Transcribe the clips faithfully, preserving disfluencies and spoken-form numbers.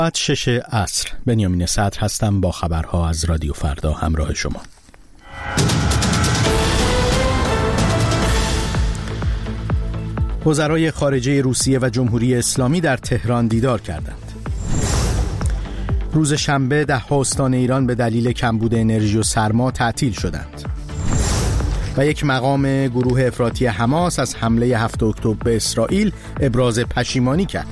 ساعت شش عصر بنیامین صدر هستم با خبرها از رادیو فردا همراه شما. وزرای خارجه روسیه و جمهوری اسلامی در تهران دیدار کردند. روز شنبه ده استان ایران به دلیل کمبود انرژی و سرما تعطیل شدند. و یک مقام گروه افراطی حماس از حمله هفتم اکتبر به اسرائیل ابراز پشیمانی کرد.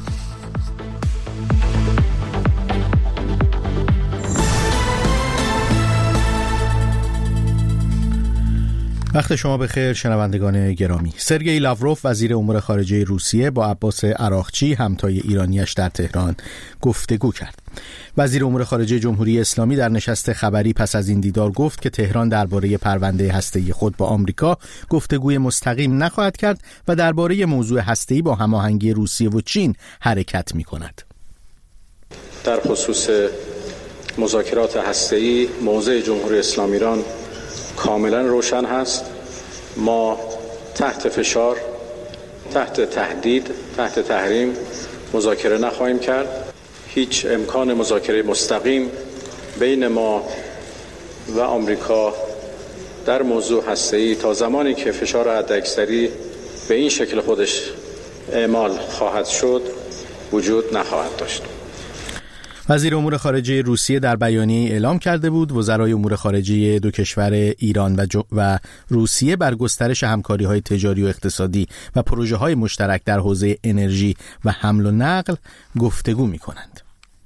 وقت شما بخیر شنوندگان گرامی. سرگئی لاوروف وزیر امور خارجه روسیه با عباس عراقچی همتای ایرانیش در تهران گفتگو کرد. وزیر امور خارجه جمهوری اسلامی در نشست خبری پس از این دیدار گفت که تهران درباره پرونده هسته‌ای خود با آمریکا گفتگوی مستقیم نخواهد کرد و درباره موضوع هسته‌ای با هماهنگی روسیه و چین حرکت می‌کند. در خصوص مذاکرات هسته‌ای موضع جمهوری اسلامی ایران کاملا روشن هست. ما تحت فشار، تحت تهدید، تحت تحریم مذاکره نخواهیم کرد. هیچ امکان مذاکره مستقیم بین ما و آمریکا در موضوع هسته‌ای تا زمانی که فشار حداکثری به این شکل خودش اعمال خواهد شد وجود نخواهد داشت. وزیر امور خارجه روسیه در بیانیه اعلام کرده بود وزرای امور خارجه دو کشور ایران و, جو و روسیه بر گسترش همکاری‌های تجاری و اقتصادی و پروژه‌های مشترک در حوزه انرژی و حمل و نقل گفتگو می‌کنند.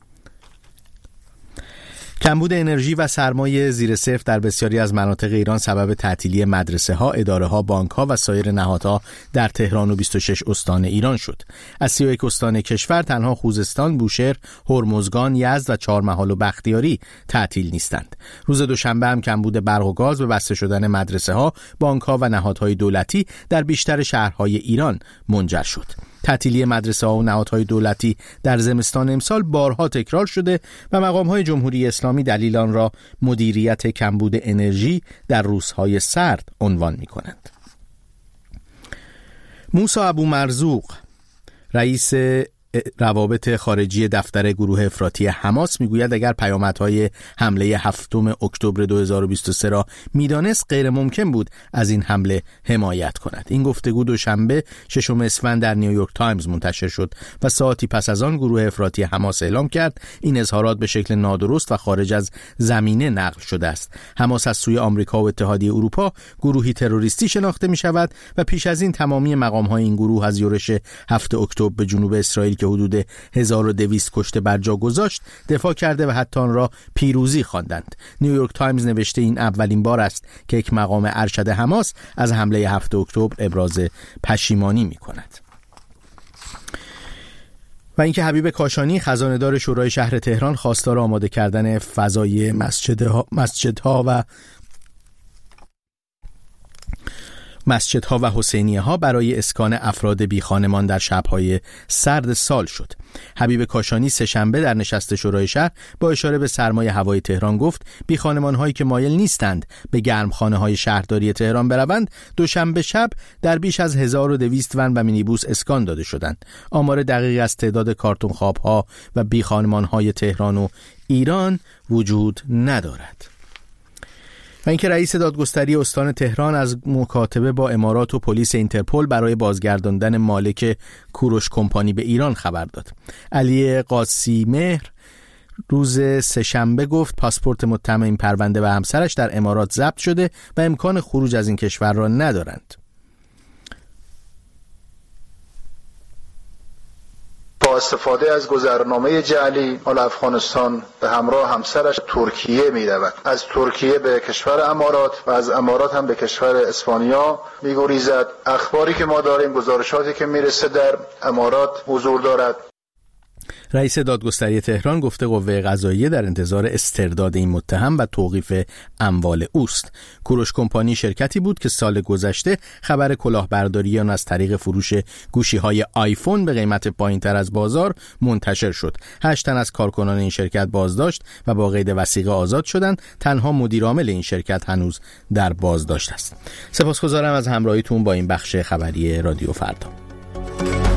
کمبود انرژی و سرمایه زیر صفر در بسیاری از مناطق ایران سبب تعطیلی مدرسه‌ها، اداره‌ها، بانک‌ها و سایر نهادها در تهران و بیست و شش استان ایران شد. از سی و یک استان کشور تنها خوزستان، بوشهر، هرمزگان، یزد و چهارمحال و بختیاری تعطیل نیستند. روز دوشنبه هم کمبود برق و گاز و بسته شدن مدرسه‌ها، بانک‌ها و نهادهای دولتی در بیشتر شهرهای ایران منجر شد. تعطیلی مدرسه‌ها و نهادهای دولتی در زمستان امسال بارها تکرار شده و مقام‌های جمهوری اسلامی دلیل آن را مدیریت کمبود انرژی در روزهای سرد عنوان می‌کنند. موسی ابومرزوق رئیس روابط خارجی دفتر گروه افراطی حماس میگوید اگر پیامدهای حمله هفتم اکتبر دو هزار و بیست و سه را میدانست غیر ممکن بود از این حمله حمایت کند. این گفتگو دوشنبه ششم اسفند در نیویورک تایمز منتشر شد و ساعتی پس از آن گروه افراطی حماس اعلام کرد این اظهارات به شکل نادرست و خارج از زمینه نقل شده است. حماس از سوی آمریکا و اتحادیه اروپا گروهی تروریستی شناخته می شود و پیش از این تمامی مقام‌های این گروه از یورش هفتم اکتبر به جنوب اسرائیل که حدود هزار و دویست کشته بر جا گذاشت دفاع کرده و حتی آن را پیروزی خواندند. نیویورک تایمز نوشته این اولین بار است که یک مقام ارشد حماس از حمله هفتم اکتبر ابراز پشیمانی می کند. و اینکه حبیب کاشانی خزانه‌دار شورای شهر تهران خواستار آماده کردن فضای مسجدها, مسجدها و مسجدها و حسینیه ها برای اسکان افراد بی خانمان در شب‌های سرد سال شد. حبیب کاشانی سه‌شنبه در نشست شورای شهر با اشاره به سرمای هوای تهران گفت بی خانمان هایی که مایل نیستند به گرمخانه های شهرداری تهران بروند دوشنبه شب در بیش از هزار و دویست ون و مینیبوس اسکان داده شدند. آمار دقیقی از تعداد کارتون خواب ها و بی خانمان های تهران و ایران وجود ندارد. و اینکه رئیس دادگستری استان تهران از مکاتبه با امارات و پلیس اینترپل برای بازگرداندن مالک کوروش کمپانی به ایران خبر داد. علی قاسی مهر روز سه‌شنبه گفت پاسپورت متهم این پرونده و همسرش در امارات ضبط شده و امکان خروج از این کشور را ندارند. با استفاده از گذرنامه جعلی مال افغانستان به همراه همسرش ترکیه می رود. از ترکیه به کشور امارات و از امارات هم به کشور اسپانیا می گریزد. اخباری که ما داریم، گزارشاتی که می رسه در امارات حضور دارد. رئیس دادگستری تهران گفته قوه قضاییه در انتظار استرداد این متهم و توقیف اموال اوست. کوروش کمپانی شرکتی بود که سال گذشته خبر کلاهبرداری آن از طریق فروش گوشی‌های آیفون به قیمت پایین‌تر از بازار منتشر شد. هشت تن از کارکنان این شرکت بازداشت و با قید وثیقه آزاد شدند. تنها مدیر عامل این شرکت هنوز در بازداشت است. سپاسگزارم از همراهیتون با این بخش خبری رادیو فردا.